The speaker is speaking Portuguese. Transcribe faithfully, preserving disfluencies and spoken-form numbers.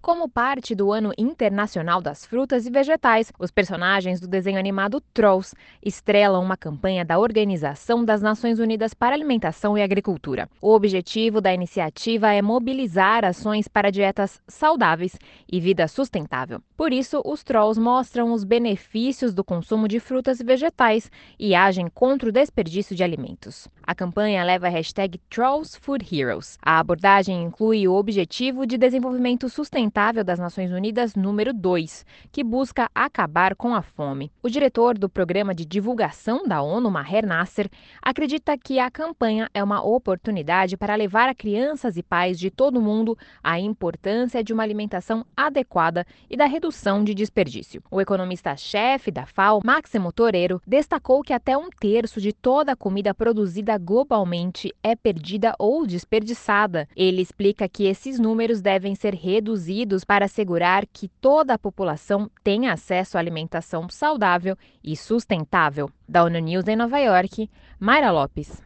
Como parte do Ano Internacional das Frutas e Vegetais, os personagens do desenho animado Trolls estrelam uma campanha da Organização das Nações Unidas para Alimentação e Agricultura. O objetivo da iniciativa é mobilizar ações para dietas saudáveis e vida sustentável. Por isso, os Trolls mostram os benefícios do consumo de frutas e vegetais e agem contra o desperdício de alimentos. A campanha leva a hashtag Trolls Food Heroes. A abordagem inclui o Objetivo de Desenvolvimento Sustentável das Nações Unidas número dois, que busca acabar com a fome. O diretor do Programa de Divulgação da ONU, Maher Nasser, acredita que a campanha é uma oportunidade para levar a crianças e pais de todo o mundo a importância de uma alimentação adequada e da redução de desperdício. O economista-chefe da FAO, Máximo Torero, destacou que até um terço de toda a comida produzida globalmente é perdida ou desperdiçada. Ele explica que esses números devem ser reduzidos para assegurar que toda a população tenha acesso à alimentação saudável e sustentável. Da ONU News em Nova York, Mayra Lopes.